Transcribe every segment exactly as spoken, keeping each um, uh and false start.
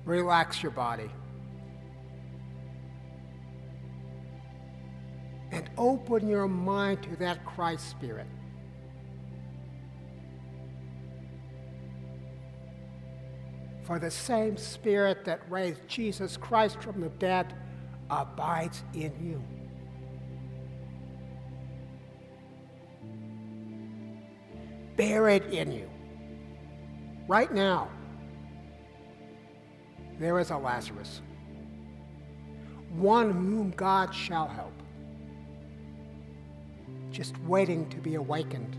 Relax your body. And open your mind to that Christ Spirit. For the same Spirit that raised Jesus Christ from the dead abides in you. Buried in you. Right now, there is a Lazarus, one whom God shall help, just waiting to be awakened.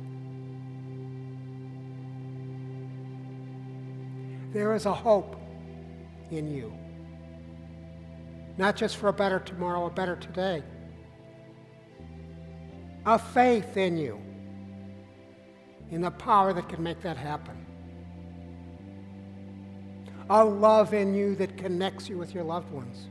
There is a hope in you, not just for a better tomorrow, a better today, a faith in you, in the power that can make that happen. A love in you that connects you with your loved ones.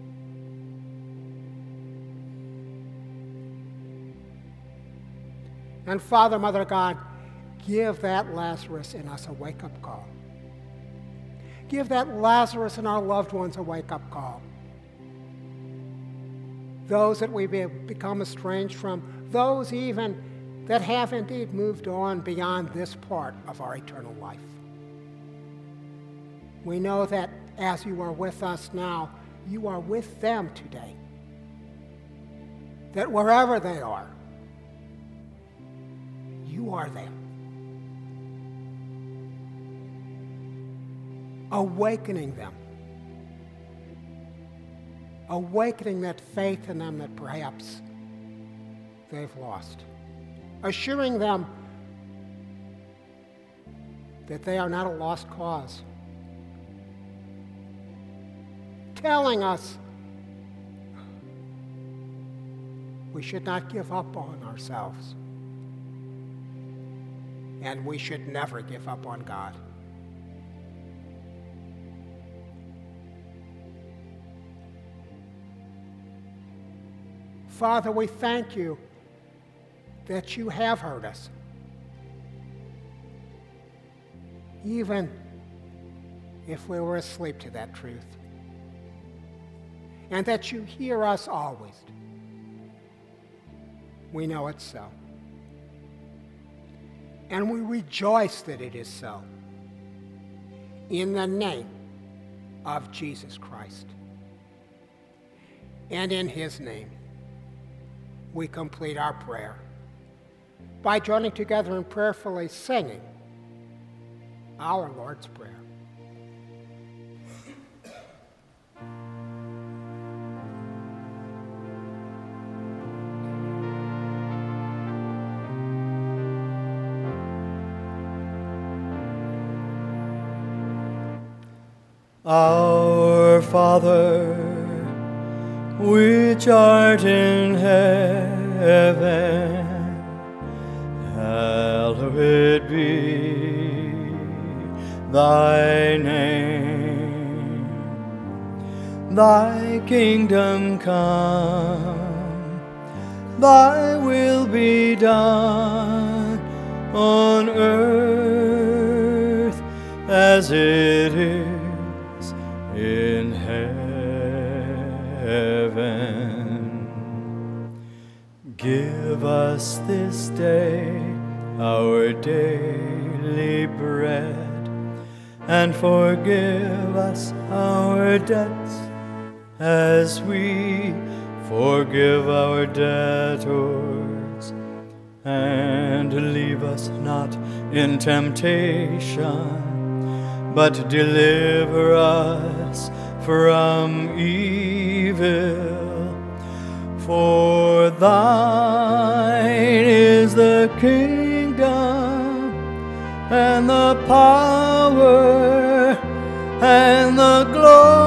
And Father, Mother God, give that Lazarus in us a wake-up call. Give that Lazarus in our loved ones a wake-up call. Those that we have become estranged from, those even that have indeed moved on beyond this part of our eternal life. We know that as you are with us now, you are with them today. That wherever they are, you are there. Awakening them. Awakening that faith in them that perhaps they've lost. Assuring them that they are not a lost cause. Telling us we should not give up on ourselves. And we should never give up on God. Father, we thank you that you have heard us. Even if we were asleep to that truth. And that you hear us always. We know it's so. And we rejoice that it is so. In the name of Jesus Christ. And in his name, we complete our prayer by joining together and prayerfully singing our Lord's Prayer. Our Father, which art in heaven, hallowed be thy name. Thy kingdom come, thy will be done on earth as it is in heaven. Give us this day our daily bread, and forgive us our debts as we forgive our debtors. And leave us not in temptation, but deliver us from evil. For thine is the kingdom, and the power, and the glory,